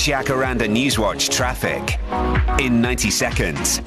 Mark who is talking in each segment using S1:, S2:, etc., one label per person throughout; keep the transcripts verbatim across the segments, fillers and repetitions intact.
S1: Jacaranda Newswatch traffic in ninety seconds.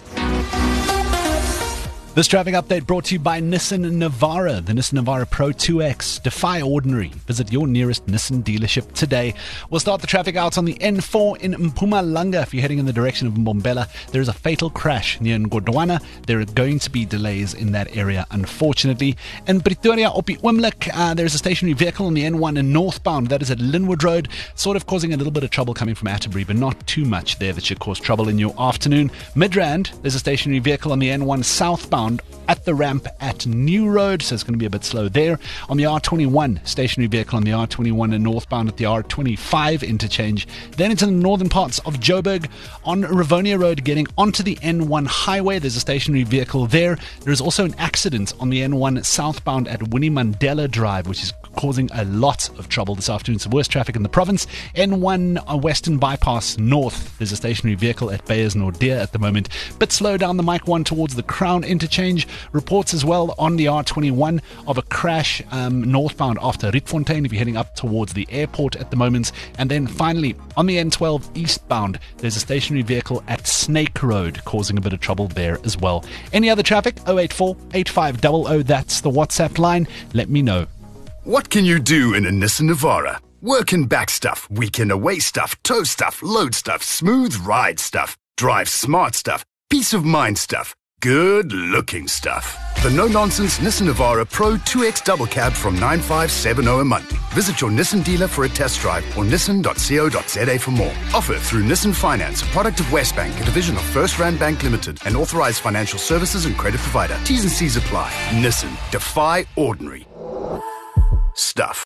S2: This traffic update brought to you by Nissan Navara, the Nissan Navara Pro two X. Defy ordinary. Visit your nearest Nissan dealership today. We'll start the traffic out on the N four in Mpumalanga. If you're heading in the direction of Mbombela, there is a fatal crash near Ngodwana. There are going to be delays in that area, unfortunately. In Pretoria, op die oomblik, uh, there's a stationary vehicle on the N one in northbound. That is at Linwood Road, sort of causing a little bit of trouble coming from Atterbury, but not too much there that should cause trouble in your afternoon. Midrand, there's a stationary vehicle on the N one southbound at the ramp at New Road, so it's going to be a bit slow there. On the R twenty-one, stationary vehicle on the R twenty-one and northbound at the R twenty-five interchange. Then into the northern parts of Joburg on Rivonia Road, getting onto the N one highway. There's a stationary vehicle there. There is also an accident on the N one southbound at Winnie Mandela Drive, which is causing a lot of trouble this afternoon. It's the worst traffic in the province. N one Western Bypass North, there's a stationary vehicle at Beyers Nordia at the moment. Bit slow down the Mike one towards the Crown interchange. Reports as well on the R twenty-one of a crash um, northbound after Rietfontein if you're heading up towards the airport at the moment. And then finally, on the N twelve eastbound, there's a stationary vehicle at Snake Road causing a bit of trouble there as well. Any other traffic? oh eight four, eight five zero zero, that's the WhatsApp line. Let me know.
S3: What can you do in a Nissan Navara? Work and back stuff, weekend away stuff, tow stuff, load stuff, smooth ride stuff, drive smart stuff, peace of mind stuff, good looking stuff. The no-nonsense Nissan Navara Pro two X double cab from nine five seven zero a month. Visit your Nissan dealer for a test drive or nissan dot co dot za for more. Offer through Nissan Finance, a product of Westbank, a division of First Rand Bank Limited, an authorized financial services and credit provider. T's and C's apply. Nissan. Defy ordinary stuff.